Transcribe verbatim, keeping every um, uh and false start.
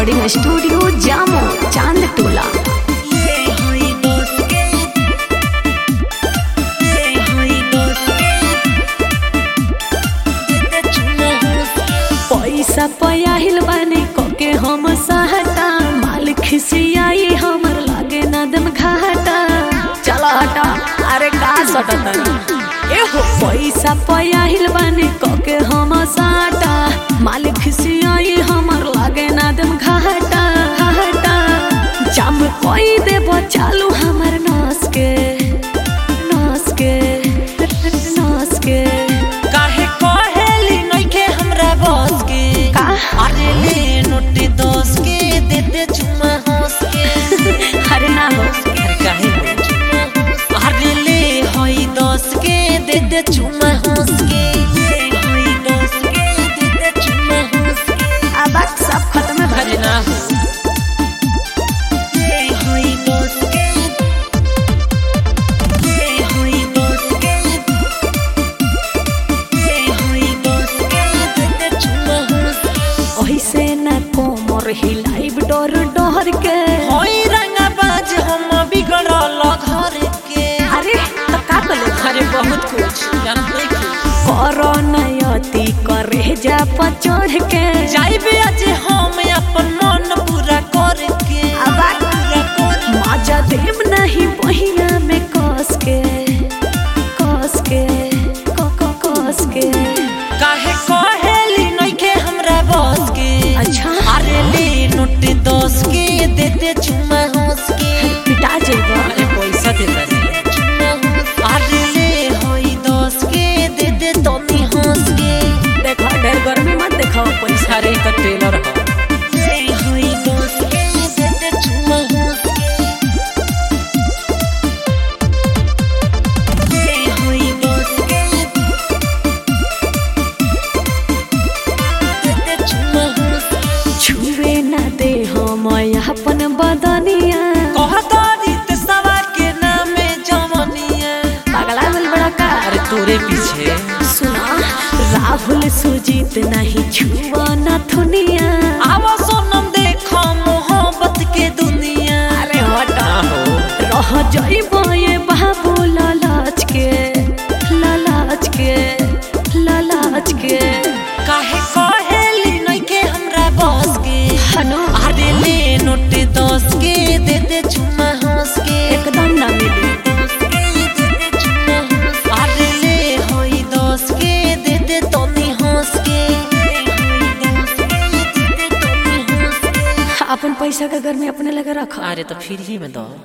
Recording studio जामो चांद टोला। पैसा पयाहिल बानी कोके हम सहटा माल खिसियाई हमर लागे ना दम घाटा। चला हटा अरे का सटता एहो पैसा पयाहिल बानी कोके हम सहटा माल खिसियाई हमर लागे ना दम घाटा घाटा। जाम कोई देबो चालू हमर नास के नास के नास के काहे कहेली नइखे हमरा बस के का अरे ले नोट दस के दे दे चुमा हंस के अरे ना हो अरे काहे अरे ले होई दस के दे दे चुमा हंस के होई दस के दे दे चुमा हंस के अब सब खत्म है अरे ना हो होई दस के होई दस के होई दस के दे दे चुमा हंस के ओहिसे न कोमर हिलाइब डर डर के। होई रंगा बाज हम बिगड़ल घर के अरे तो का कले अरे बहुत कुछ जानत नहीं की करो नयति करे जा पचोड़ के जाइबे आज हम अपन मन पूरा करके अब पूरा कर मजा देम नहीं बहिया में कस के कस के क क कस के। काहे कहेली नइखे हमरा बस के अच्छा अरे ले नोट दस के दे दे चुमा हंस के पिटा जेबो अरे पैसा दे दे चुमा हंस अरे ले होई दस के दे दे तनी हंस के देखो ढेर गर्मी मत देखो पैसा अरे त टेलर ह होई दस के दे दे चुमा हंस के होई दस के दे दे चुमा हंस के छुए ना दे हम अपन बदनिया। कहतारी ते सवा के नामे जवनिया पगला दिल बड़ा का अरे तोरे पीछे सुना राहुल सुजीत नहीं छुआ ना थुनिया। आवा सोनम देखो मोहब्बत के दुनिया अरे हटा हो रह जाइबो ये बाबू लालाच के लालाच के लालाच के। काहे कहेली नइखे हमरा बस के हनो अरे ले नोट दस के दे दे चुमा हंस के एकदम ना मिली दस के दे दे चुमा हंस अरे ले होई दस के दे दे तनी हंस के होई दस के दे दे तनी हंस के अपन पैसा का घर में अपने लगे रखा। अरे तो फ्री में दो।